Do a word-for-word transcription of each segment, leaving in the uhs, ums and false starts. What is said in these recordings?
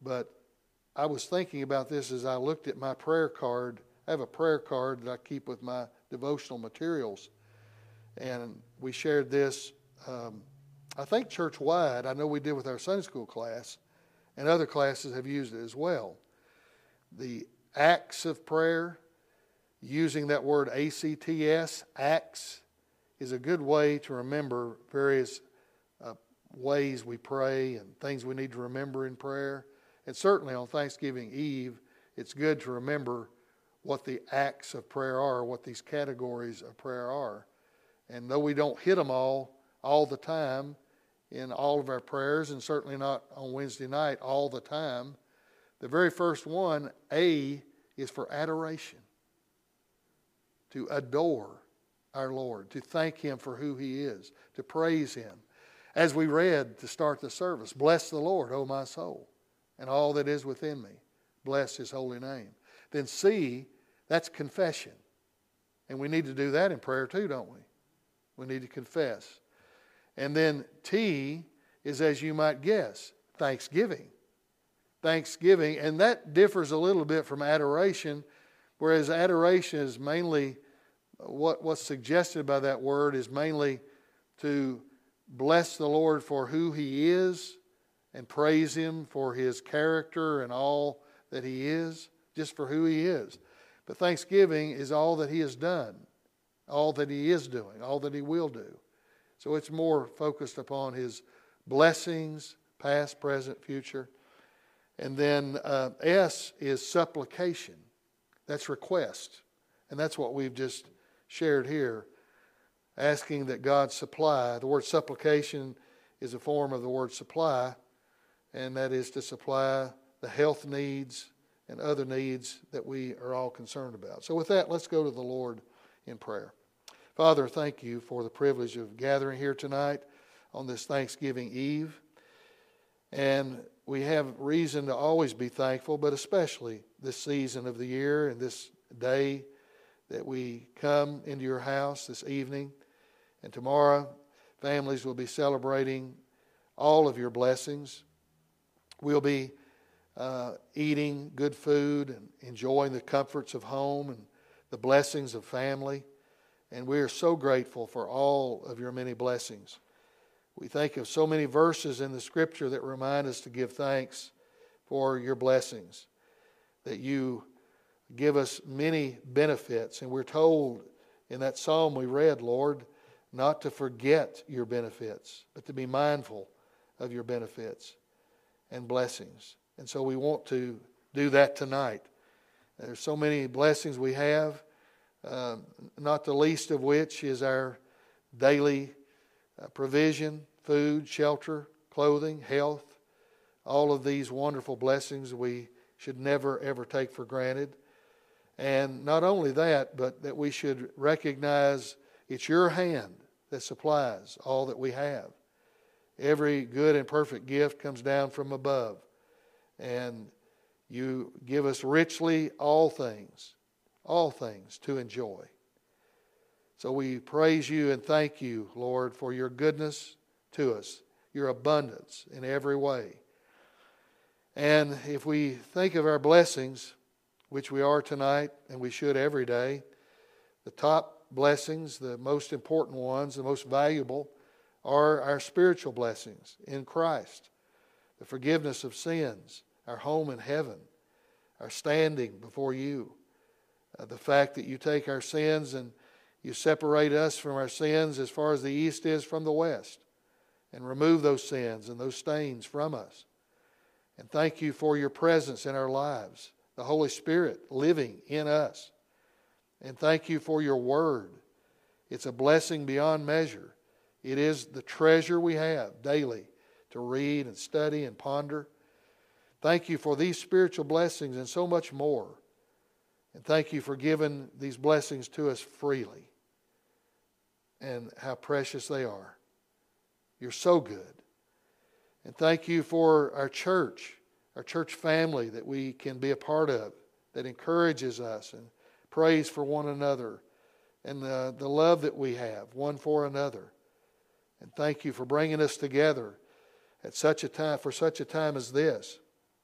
But I was thinking about this as I looked at my prayer card. I have a prayer card that I keep with my devotional materials. And we shared this, um, I think church-wide. I know we did with our Sunday school class, and other classes have used it as well. The acts of prayer, using that word A C T S, acts, is a good way to remember various uh, ways we pray and things we need to remember in prayer. And certainly on Thanksgiving Eve, it's good to remember what the acts of prayer are, what these categories of prayer are. And though we don't hit them all all the time in all of our prayers, and certainly not on Wednesday night all the time, the very first one, A, is for adoration. To adore our Lord, to thank Him for who He is, to praise Him. As we read to start the service, bless the Lord, O my soul, and all that is within me. Bless His holy name. Then C, that's confession. And we need to do that in prayer too, don't we? We need to confess. And then T is, as you might guess, thanksgiving. Thanksgiving, and that differs a little bit from adoration, whereas adoration is mainly, what, what's suggested by that word is mainly to bless the Lord for who He is and praise Him for His character and all that He is, just for who He is. But thanksgiving is all that He has done, all that He is doing, all that He will do. So it's more focused upon His blessings, past, present, future. And then uh, S is supplication. That's request. And that's what we've just shared here. Asking that God supply. The word supplication is a form of the word supply. And that is to supply the health needs and other needs that we are all concerned about. So with that, let's go to the Lord in prayer. Father, thank You for the privilege of gathering here tonight on this Thanksgiving Eve. And we have reason to always be thankful, but especially this season of the year and this day that we come into Your house this evening. And tomorrow, families will be celebrating all of Your blessings. We'll be uh, eating good food and enjoying the comforts of home and the blessings of family. And we are so grateful for all of Your many blessings. We think of so many verses in the Scripture that remind us to give thanks for Your blessings, that You give us many benefits. And we're told in that psalm we read, Lord, not to forget Your benefits, but to be mindful of Your benefits and blessings. And so we want to do that tonight. There's so many blessings we have, um, not the least of which is our daily uh, provision, food, shelter, clothing, health. All of these wonderful blessings we should never, ever take for granted. And not only that, but that we should recognize it's Your hand that supplies all that we have. Every good and perfect gift comes down from above. And You give us richly all things, all things to enjoy. So we praise You and thank You, Lord, for Your goodness to us, Your abundance in every way. And if we think of our blessings, which we are tonight, and we should every day, the top blessings, the most important ones, the most valuable, are our spiritual blessings in Christ. The forgiveness of sins, our home in heaven, our standing before You. Uh, the fact that You take our sins and You separate us from our sins as far as the east is from the west, and remove those sins and those stains from us. And thank You for Your presence in our lives, the Holy Spirit living in us. And thank You for Your Word. It's a blessing beyond measure. It is the treasure we have daily to read and study and ponder. Thank You for these spiritual blessings and so much more. And thank You for giving these blessings to us freely. And how precious they are. You're so good. And thank You for our church, our church family that we can be a part of, that encourages us and prays for one another, and the, the love that we have one for another. And thank You for bringing us together at such a time, for such a time as this.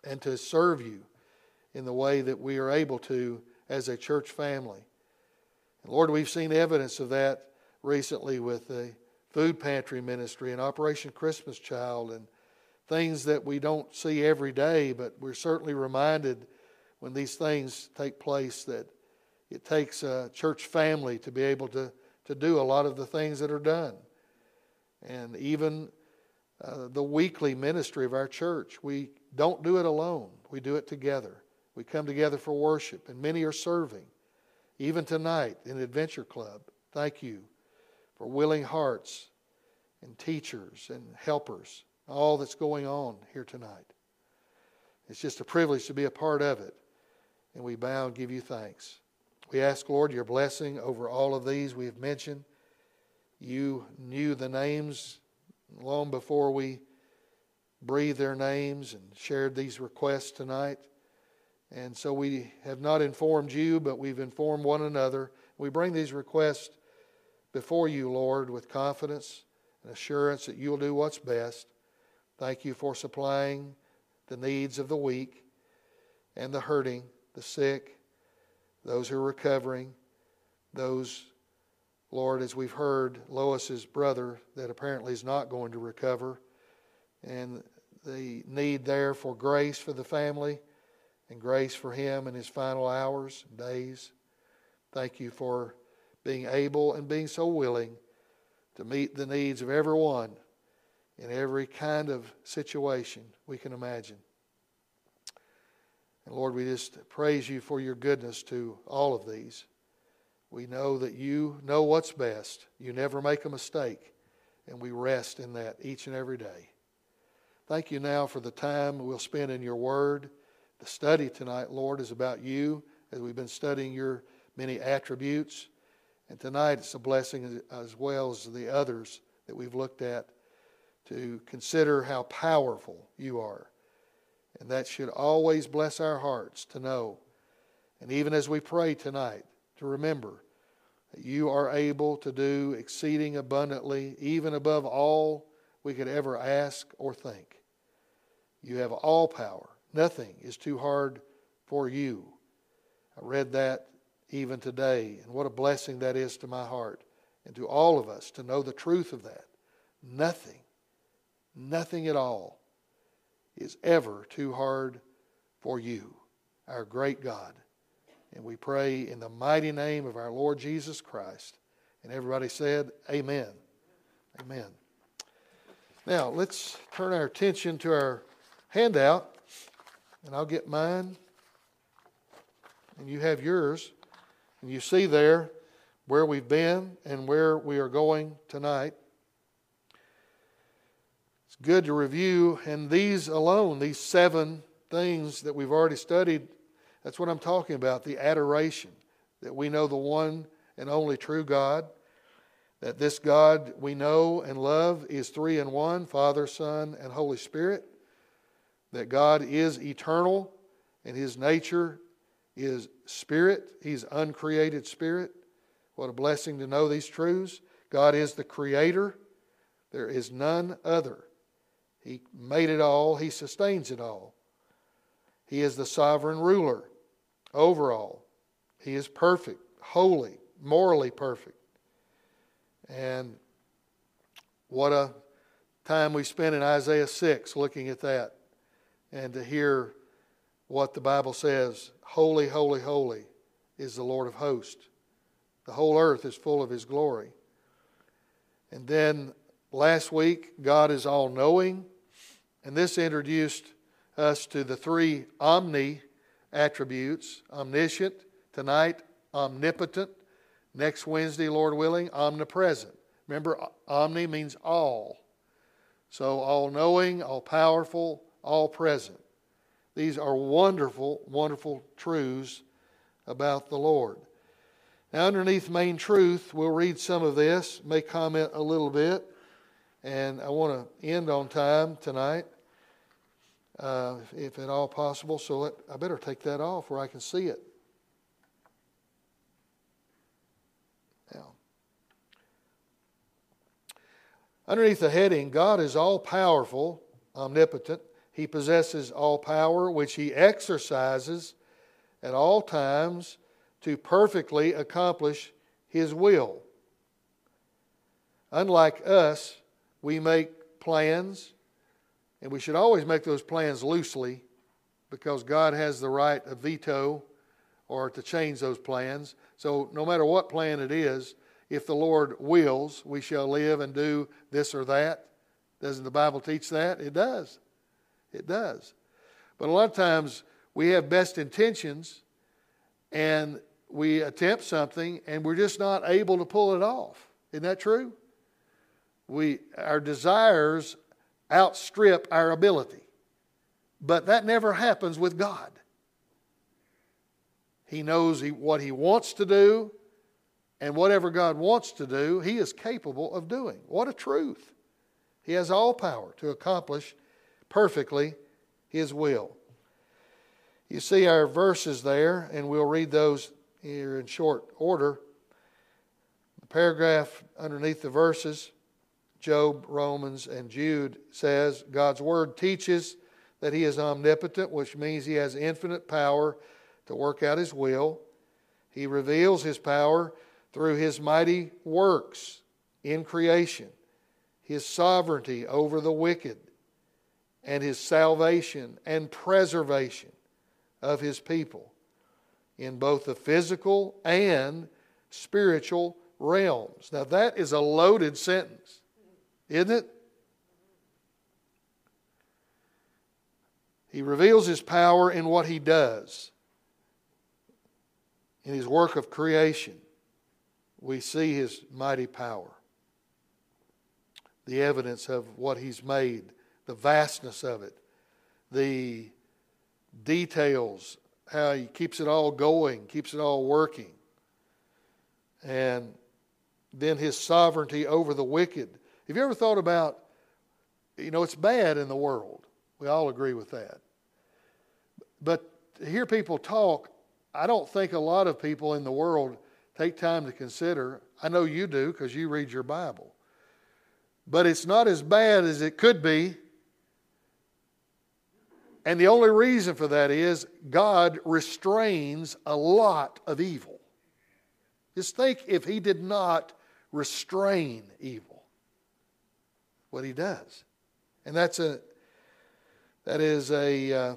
and to serve you in the way that we are able to as a church family. And Lord, we've seen evidence of that recently with the food pantry ministry and Operation Christmas Child and things that we don't see every day, but we're certainly reminded when these things take place that it takes a church family to be able to, to do a lot of the things that are done. And even uh, the weekly ministry of our church, we don't do it alone. We do it together. We come together for worship, and many are serving. Even tonight in Adventure Club, thank you for willing hearts and teachers and helpers, all that's going on here tonight. It's just a privilege to be a part of it, and we bow and give you thanks. We ask, Lord, your blessing over all of these we have mentioned. You knew the names long before we breathed their names and shared these requests tonight. And so we have not informed you, but we've informed one another. We bring these requests before you, Lord, with confidence and assurance that you'll do what's best. Thank you for supplying the needs of the weak and the hurting, the sick, those who are recovering, those, Lord, as we've heard, Lois's brother that apparently is not going to recover, and the need there for grace for the family and grace for him in his final hours and days. Thank you for being able and being so willing to meet the needs of everyone in every kind of situation we can imagine. And Lord, we just praise you for your goodness to all of these. We know that you know what's best. You never make a mistake, and we rest in that each and every day. Thank you now for the time we'll spend in your word. The study tonight, Lord, is about you as we've been studying your many attributes. And tonight it's a blessing as well as the others that we've looked at to consider how powerful you are. And that should always bless our hearts to know. And even as we pray tonight, to remember that you are able to do exceeding abundantly, even above all we could ever ask or think. You have all power. Nothing is too hard for you. I read that even today, and what a blessing that is to my heart and to all of us to know the truth of that. Nothing, nothing at all is ever too hard for you, our great God. And we pray in the mighty name of our Lord Jesus Christ. And everybody said, amen. Amen. Now, let's turn our attention to our handout, and I'll get mine, and you have yours. And you see there where we've been and where we are going tonight. It's good to review, and these alone, these seven things that we've already studied, that's what I'm talking about, the adoration, that we know the one and only true God, that this God we know and love is three in one, Father, Son, and Holy Spirit, that God is eternal and His nature is spirit. He's uncreated spirit. What a blessing to know these truths. God is the creator. There is none other. He made it all. He sustains it all. He is the sovereign ruler over all. He is perfect, holy, morally perfect. And what a time we spent in Isaiah six looking at that and to hear what the Bible says. Holy, holy, holy is the Lord of hosts. The whole earth is full of His glory. And then last week, God is all-knowing. And this introduced us to the three omni attributes. Omniscient, tonight, omnipotent. Next Wednesday, Lord willing, omnipresent. Remember, omni means all. So all-knowing, all-powerful, all-present. These are wonderful, wonderful truths about the Lord. Now, underneath main truth, we'll read some of this, may comment a little bit, and I want to end on time tonight, uh, if at all possible. So let, I better take that off where I can see it. Now, underneath the heading, God is all-powerful, omnipotent. He possesses all power, which He exercises at all times to perfectly accomplish His will. Unlike us, we make plans, and we should always make those plans loosely, because God has the right of veto or to change those plans. So no matter what plan it is, if the Lord wills, we shall live and do this or that. Doesn't the Bible teach that? It does. It does. But a lot of times we have best intentions and we attempt something and we're just not able to pull it off. Isn't that true? We, our desires outstrip our ability. But that never happens with God. He knows he, what He wants to do, and whatever God wants to do, He is capable of doing. What a truth. He has all power to accomplish perfectly His will. You see our verses there, and we'll read those here in short order. The paragraph underneath the verses, Job, Romans, and Jude, says, God's Word teaches that He is omnipotent, which means He has infinite power to work out His will. He reveals His power through His mighty works in creation, His sovereignty over the wicked, and His salvation and preservation of His people in both the physical and spiritual realms. Now that is a loaded sentence, isn't it? He reveals His power in what He does. In His work of creation, we see His mighty power. The evidence of what He's made, the vastness of it, the details, how He keeps it all going, keeps it all working. And then His sovereignty over the wicked. Have you ever thought about, you know, it's bad in the world. We all agree with that. But to hear people talk, I don't think a lot of people in the world take time to consider. I know you do because you read your Bible. But it's not as bad as it could be. And the only reason for that is God restrains a lot of evil. Just think if He did not restrain evil, what He does. And that's a that is a uh,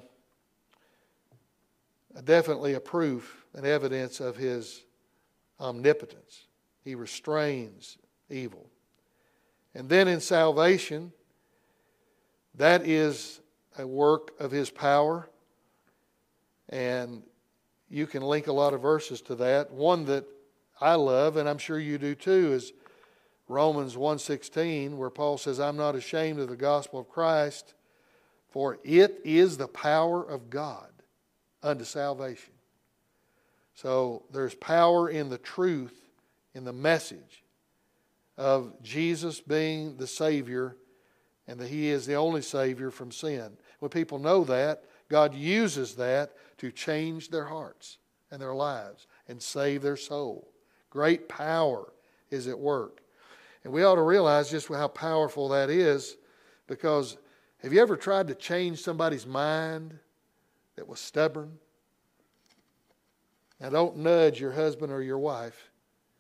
definitely a proof and evidence of His omnipotence. He restrains evil. And then in salvation, that is a work of His power. And you can link a lot of verses to that. One that I love, and I'm sure you do too, is Romans one sixteen, where Paul says, I'm not ashamed of the gospel of Christ, for it is the power of God unto salvation. So there's power in the truth, in the message of Jesus being the Savior, and that He is the only Savior from sin. When people know that, God uses that to change their hearts and their lives and save their soul. Great power is at work. And we ought to realize just how powerful that is, because have you ever tried to change somebody's mind that was stubborn? Now don't nudge your husband or your wife.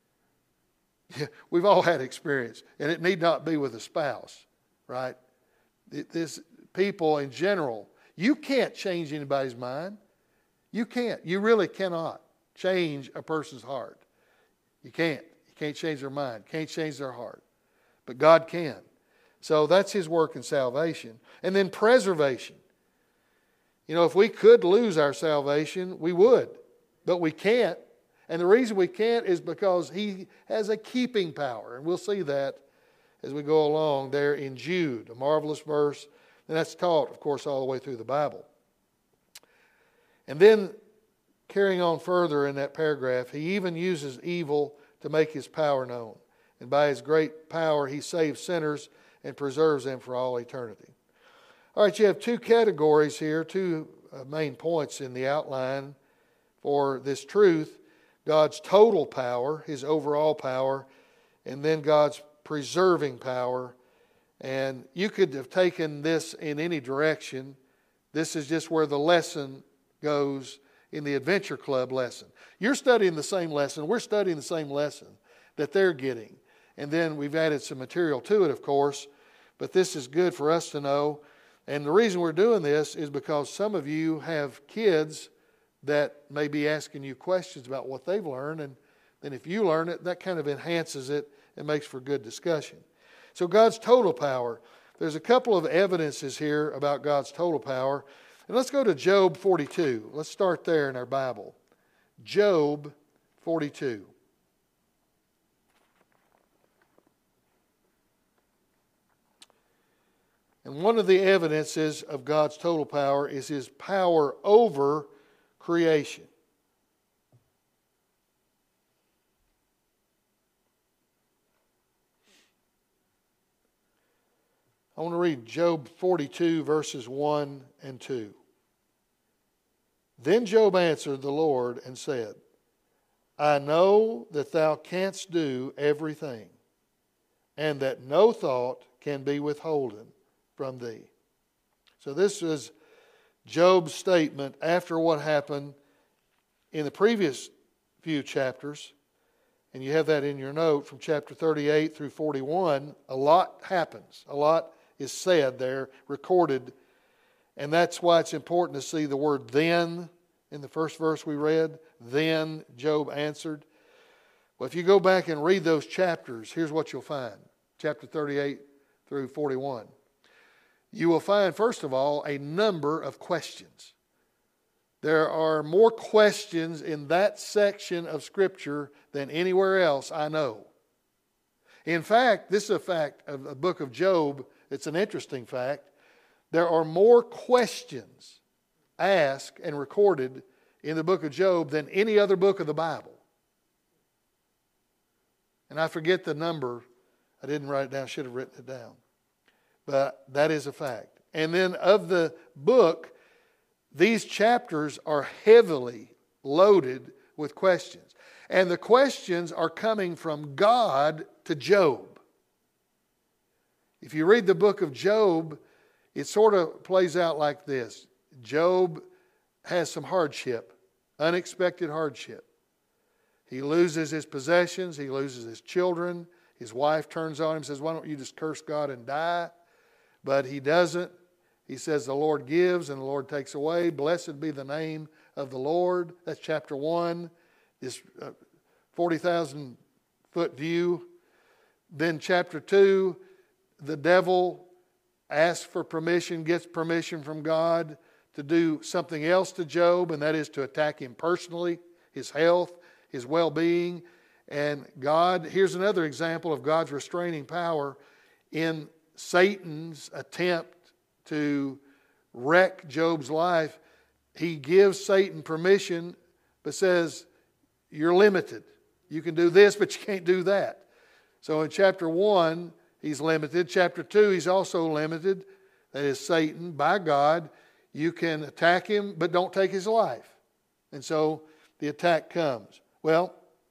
We've all had experience, and it need not be with a spouse, right? It, this people in general, you can't change anybody's mind. You can't. You really cannot change a person's heart. You can't. You can't change their mind. Can't change their heart. But God can. So that's His work in salvation. And then preservation. You know, if we could lose our salvation, we would. But we can't. And the reason we can't is because He has a keeping power. And we'll see that as we go along there in Jude, a marvelous verse. And that's taught, of course, all the way through the Bible. And then, carrying on further in that paragraph, He even uses evil to make His power known. And by His great power, He saves sinners and preserves them for all eternity. All right, you have two categories here, two uh, main points in the outline for this truth. God's total power, His overall power, and then God's preserving power. And you could have taken this in any direction, This is just where the lesson goes in the Adventure Club lesson. You're studying the same lesson. We're studying the same lesson that they're getting. And then we've added some material to it, of course. But this is good for us to know. And the reason we're doing this is because some of you have kids that may be asking you questions about what they've learned. And then if you learn it, that kind of enhances it and makes for good discussion. So God's total power. There's a couple of evidences here about God's total power. And let's go to Job forty-two. Let's start there in our Bible. Job forty-two. And one of the evidences of God's total power is His power over creation. I want to read Job forty-two, verses one and two. Then Job answered the Lord and said, I know that thou canst do everything, and that no thought can be withholden from thee. So this is Job's statement after what happened in the previous few chapters. And you have that in your note from chapter thirty-eight through forty-one. A lot happens. A lot is said there, recorded. And that's why it's important to see the word then in the first verse we read. Then Job answered. Well, if you go back and read those chapters, here's what you'll find. Chapter thirty-eight through forty-one. You will find, first of all, a number of questions. There are more questions in that section of Scripture than anywhere else I know. In fact, this is a fact of the book of Job. It's an interesting fact. There are more questions asked and recorded in the book of Job than any other book of the Bible. And I forget the number. I didn't write it down. I should have written it down. But that is a fact. And then of the book, these chapters are heavily loaded with questions. And the questions are coming from God to Job. If you read the book of Job, it sort of plays out like this. Job has some hardship, unexpected hardship. He loses his possessions. He loses his children. His wife turns on him and says, why don't you just curse God and die? But he doesn't. He says, the Lord gives and the Lord takes away. Blessed be the name of the Lord. That's chapter one, this forty thousand foot view. Then chapter two, the devil asks for permission, gets permission from God to do something else to Job, and that is to attack him personally, his health, his well-being. And God, here's another example of God's restraining power in Satan's attempt to wreck Job's life. He gives Satan permission, but says, you're limited. You can do this, but you can't do that. So in chapter one, he's limited. Chapter two, he's also limited. That is Satan, by God. You can attack him, but don't take his life. And so the attack comes. Well,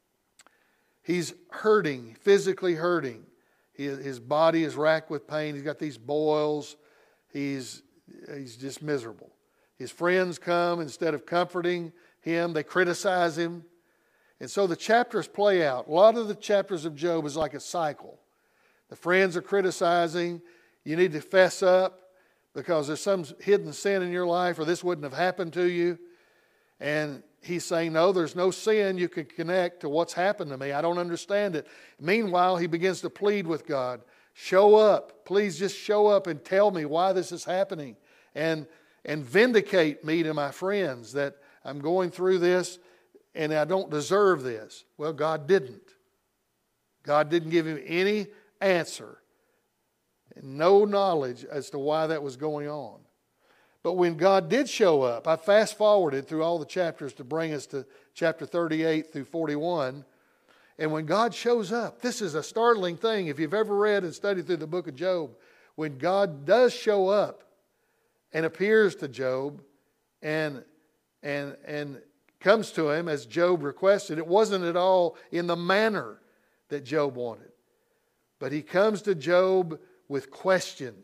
he's hurting, physically hurting. His body is racked with pain. He's got these boils. He's, he's just miserable. His friends come, instead of comforting him, they criticize him. And so the chapters play out. A lot of the chapters of Job is like a cycle. The friends are criticizing. You need to fess up because there's some hidden sin in your life or this wouldn't have happened to you. And he's saying, no, there's no sin you can connect to what's happened to me. I don't understand it. Meanwhile, he begins to plead with God. Show up. Please just show up and tell me why this is happening. And, and vindicate me to my friends that I'm going through this and I don't deserve this. Well, God didn't. God didn't give him any answer. And no knowledge as to why that was going on. But when God did show up, I fast forwarded through all the chapters to bring us to chapter thirty-eight through forty-one. And when God shows up, this is a startling thing. If you've ever read and studied through the book of Job, when God does show up and appears to Job and, and, and comes to him as Job requested, it wasn't at all in the manner that Job wanted. But he comes to Job with questions.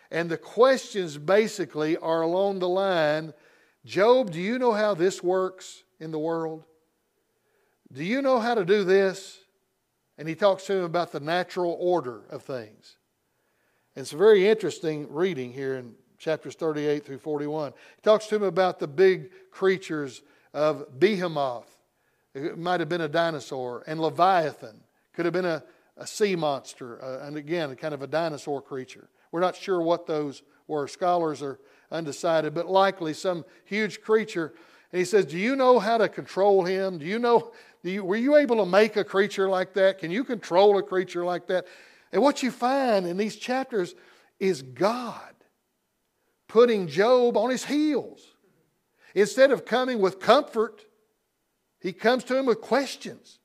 And the questions basically are along the line, Job, do you know how this works in the world? Do you know how to do this? And he talks to him about the natural order of things. And it's a very interesting reading here in chapters thirty-eight through forty-one. He talks to him about the big creatures of Behemoth. It might have been a dinosaur. And Leviathan. Could have been a, a sea monster. Uh, and again, a kind of a dinosaur creature. We're not sure what those were. Scholars are undecided, but likely some huge creature. And he says, do you know how to control him? Do you know, do you, were you able to make a creature like that? Can you control a creature like that? And what you find in these chapters is God putting Job on his heels. Instead of coming with comfort, he comes to him with questions.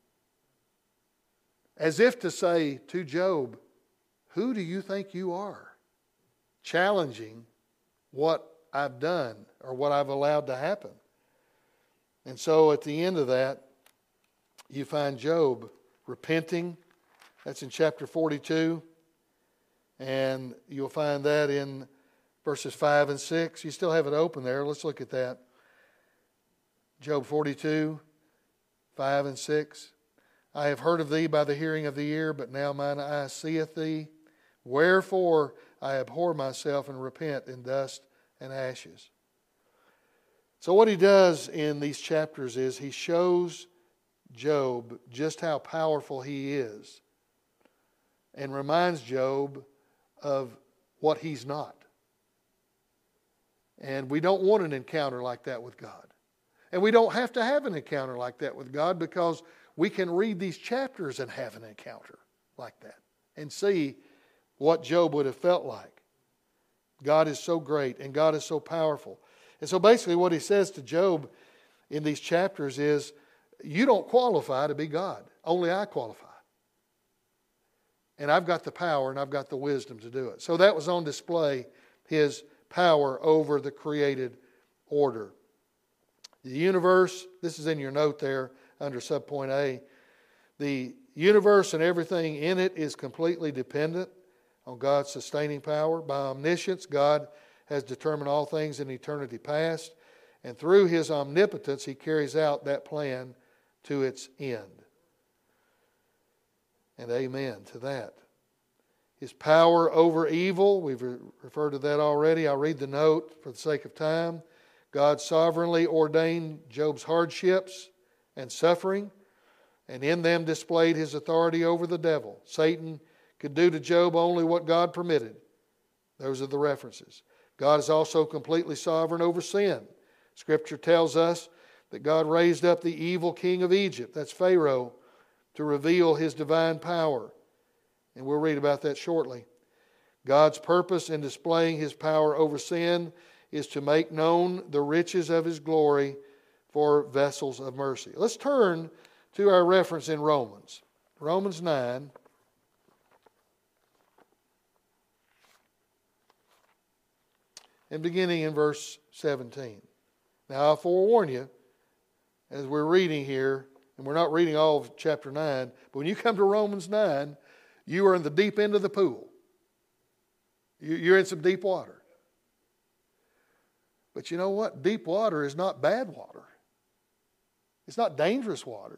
As if to say to Job, who do you think you are? Challenging what I've done or what I've allowed to happen. And so at the end of that, you find Job repenting. That's in chapter forty-two. And you'll find that in verses five and six. You still have it open there. Let's look at that. Job forty-two, five and six. I have heard of thee by the hearing of the ear, but now mine eye seeth thee. Wherefore I abhor myself and repent in dust and ashes. So what he does in these chapters is he shows Job just how powerful he is and reminds Job of what he's not. And we don't want an encounter like that with God. And we don't have to have an encounter like that with God because we can read these chapters and have an encounter like that and see what Job would have felt like. God is so great and God is so powerful. And so basically what he says to Job in these chapters is, you don't qualify to be God. Only I qualify. And I've got the power and I've got the wisdom to do it. So that was on display, his power over the created order. The universe, this is in your note there under subpoint A. The universe and everything in it is completely dependent on God's sustaining power. By omniscience, God has determined all things in eternity past, and through His omnipotence, He carries out that plan to its end. And amen to that. His power over evil, we've re- referred to that already. I'll read the note for the sake of time. God sovereignly ordained Job's hardships and suffering, and in them displayed His authority over the devil. Satan could do to Job only what God permitted. Those are the references. God is also completely sovereign over sin. Scripture tells us that God raised up the evil king of Egypt, that's Pharaoh, to reveal His divine power. And we'll read about that shortly. God's purpose in displaying His power over sin is to make known the riches of His glory for vessels of mercy. Let's turn to our reference in Romans. Romans nine. And beginning in verse seventeen. Now I'll forewarn you, as we're reading here, and we're not reading all of chapter nine, but when you come to Romans nine, you are in the deep end of the pool. You're in some deep water. But you know what? Deep water is not bad water. It's not dangerous water.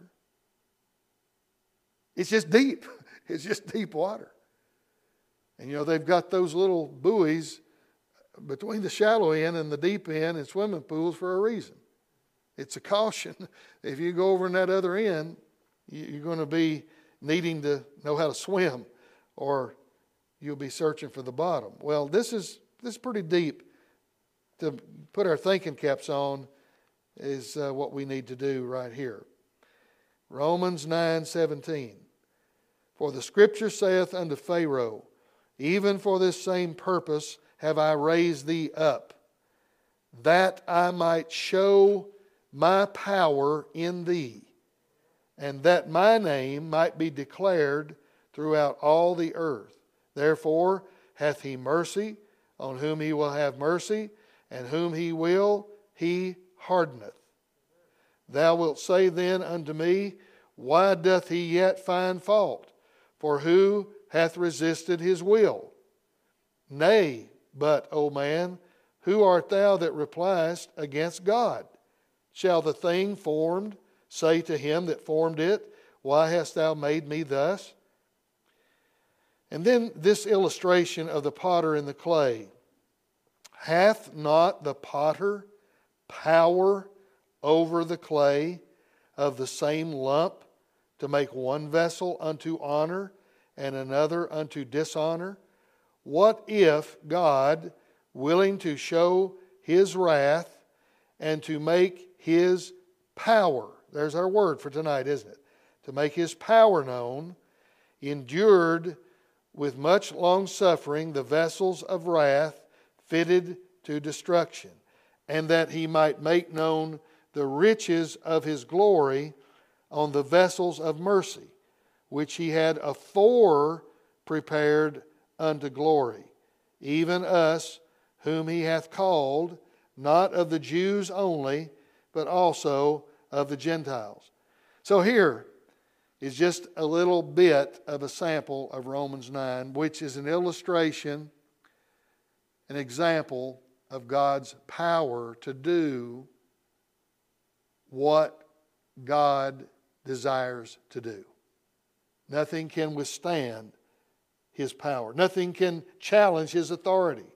It's just deep. It's just deep water. And you know, they've got those little buoys between the shallow end and the deep end in swimming pools for a reason. It's a caution. If you go over in that other end, you're going to be needing to know how to swim, or you'll be searching for the bottom. Well, this is this is pretty deep. To put our thinking caps on is uh, what we need to do right here. Romans nine seventeen. For the Scripture saith unto Pharaoh, even for this same purpose have I raised thee up, that I might show my power in thee, and that my name might be declared throughout all the earth. Therefore hath He mercy on whom He will have mercy, and whom He will, He hardeneth. Thou wilt say then unto me, why doth He yet find fault? For who hath resisted His will? Nay, But, O man, who art thou that repliest against God? Shall the thing formed say to him that formed it, Why hast thou made me thus? And then this illustration of the potter and the clay. Hath not the potter power over the clay of the same lump to make one vessel unto honor and another unto dishonor? What if God, willing to show His wrath and to make His power, there's our word for tonight, isn't it? To make His power known, endured with much long suffering the vessels of wrath fitted to destruction, and that He might make known the riches of His glory on the vessels of mercy, which He had afore prepared unto glory, even us whom He hath called, not of the Jews only, but also of the Gentiles. So here is just a little bit of a sample of Romans nine, which is an illustration, an example of God's power to do what God desires to do. Nothing can withstand His power. Nothing can challenge His authority.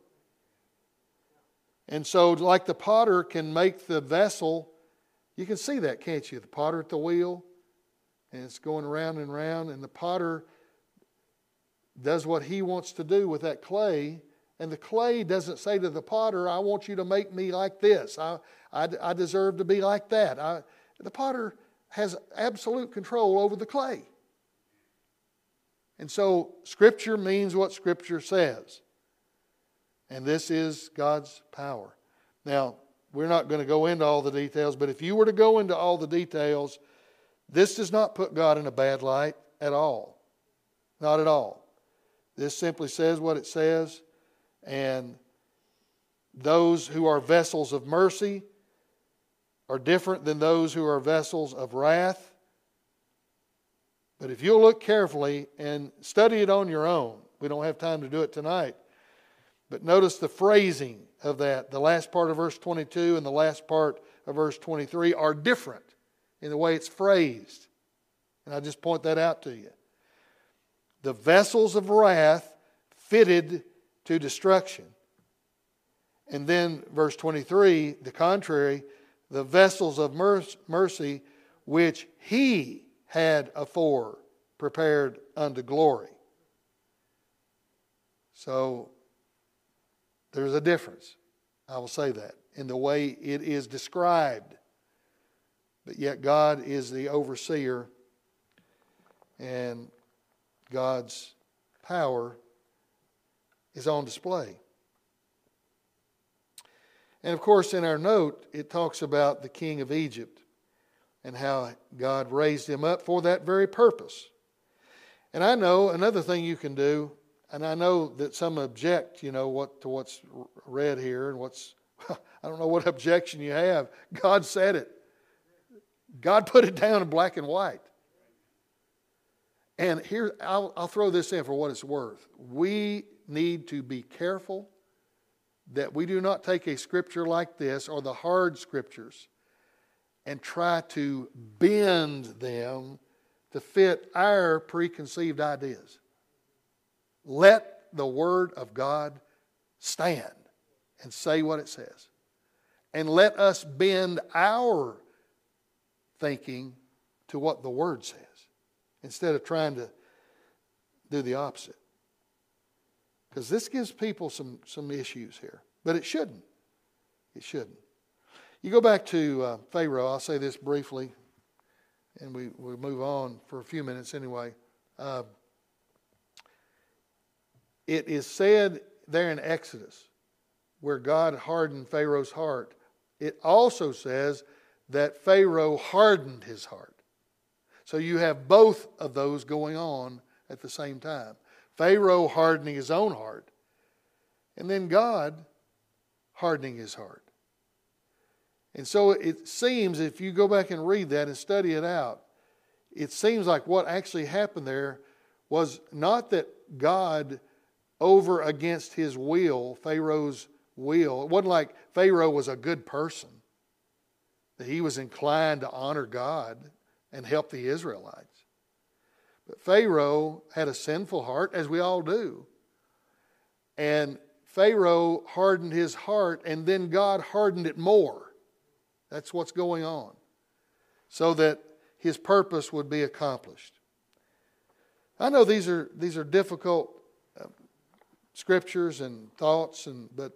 And so, like the potter can make the vessel, you can see that, can't you? The potter at the wheel, and it's going round and round, and the potter does what he wants to do with that clay, and the clay doesn't say to the potter, I want you to make me like this. I, I, I deserve to be like that. I, the potter has absolute control over the clay. And so Scripture means what Scripture says. And this is God's power. Now, we're not going to go into all the details, but if you were to go into all the details, this does not put God in a bad light at all. Not at all. This simply says what it says, and those who are vessels of mercy are different than those who are vessels of wrath. But if you'll look carefully and study it on your own, we don't have time to do it tonight, but notice the phrasing of that. The last part of verse twenty-two and the last part of verse twenty-three are different in the way it's phrased. And I just point that out to you. The vessels of wrath fitted to destruction. And then verse twenty-three, the contrary, the vessels of mercy which He had afore prepared unto glory. So there's a difference, I will say that, in the way it is described. But yet God is the overseer, and God's power is on display. And of course, in our note, it talks about the king of Egypt and how God raised him up for that very purpose. And I know another thing you can do, and I know that some object, you know, what to what's read here and what's, I don't know what objection you have. God said it. God put it down in black and white. And here, I'll, I'll throw this in for what it's worth. We need to be careful that we do not take a scripture like this or the hard scriptures and try to bend them to fit our preconceived ideas. Let the Word of God stand and say what it says. And let us bend our thinking to what the Word says instead of trying to do the opposite. Because this gives people some, some issues here. But it shouldn't. It shouldn't. You go back to uh, Pharaoh. I'll say this briefly, and we, we'll move on for a few minutes anyway. Uh, it is said there in Exodus, where God hardened Pharaoh's heart, it also says that Pharaoh hardened his heart. So you have both of those going on at the same time. Pharaoh hardening his own heart, and then God hardening his heart. And so it seems, if you go back and read that and study it out, it seems like what actually happened there was not that God over against his will, Pharaoh's will. It wasn't like Pharaoh was a good person, that he was inclined to honor God and help the Israelites. But Pharaoh had a sinful heart, as we all do. And Pharaoh hardened his heart, and then God hardened it more. That's what's going on, so that his purpose would be accomplished. I know these are these are difficult uh, scriptures and thoughts, and but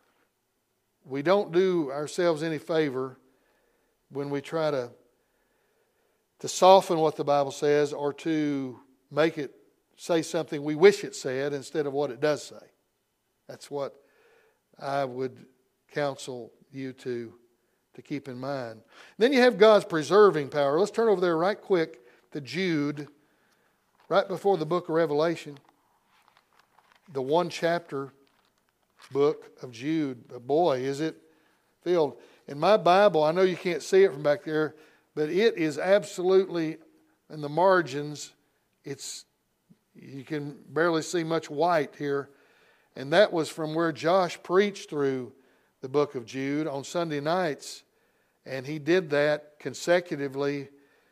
we don't do ourselves any favor when we try to to soften what the Bible says, or to make it say something we wish it said instead of what it does say. That's what I would counsel you to, to keep in mind. Then you have God's preserving power. Let's turn over there right quick to Jude, right before the book of Revelation. The one chapter book of Jude. But boy, is it filled. In my Bible, I know you can't see it from back there, but it is absolutely, in the margins, it's you can barely see much white here. And that was from where Josh preached through the book of Jude on Sunday nights. And he did that consecutively.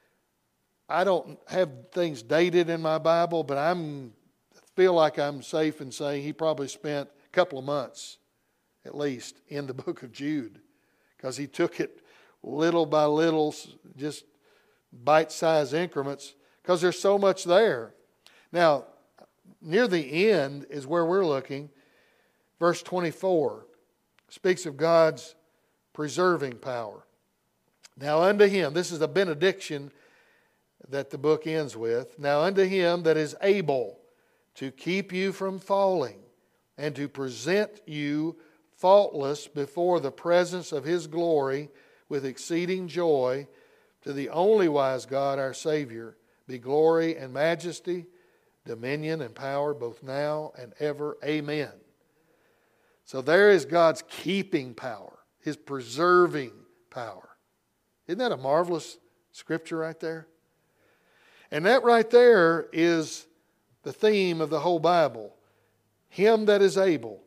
I don't have things dated in my Bible, but I feel like I'm safe in saying he probably spent a couple of months, at least, in the book of Jude. Because he took it little by little, just bite-sized increments, because there's so much there. Now, near the end is where we're looking. Verse twenty-four speaks of God's preserving power. Now unto him, this is a benediction that the book ends with. Now unto him that is able to keep you from falling and to present you faultless before the presence of his glory with exceeding joy, to the only wise God our Savior, be glory and majesty, dominion and power, both now and ever. Amen. So there is God's keeping power, his preserving power. Isn't that a marvelous scripture right there? And that right there is the theme of the whole Bible. Him that is able.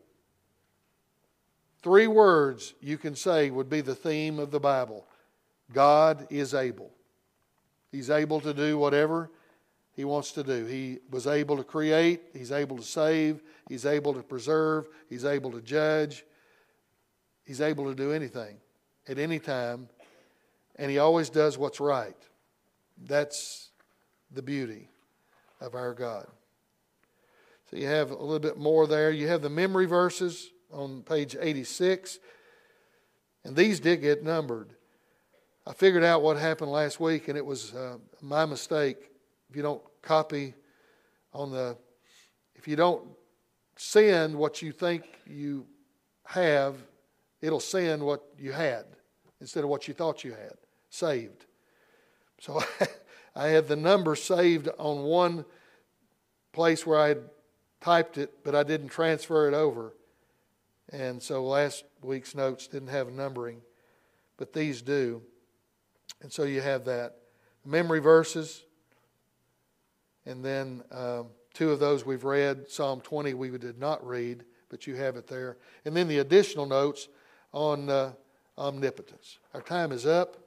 Three words you can say would be the theme of the Bible. God is able. He's able to do whatever he wants to do. He was able to create. He's able to save. He's able to preserve. He's able to judge. He's able to do anything at any time. And he always does what's right. That's the beauty of our God. So you have a little bit more there. You have the memory verses on page eighty-six. And these did get numbered. I figured out what happened last week, and it was uh, my mistake. If you don't copy on the, if you don't send what you think you have, it'll send what you had instead of what you thought you had saved. So I had the number saved on one place where I had typed it, but I didn't transfer it over. And so last week's notes didn't have numbering, but these do. And so you have that. Memory verses. And then um, two of those we've read. Psalm twenty we did not read, but you have it there. And then the additional notes on uh, omnipotence. Our time is up.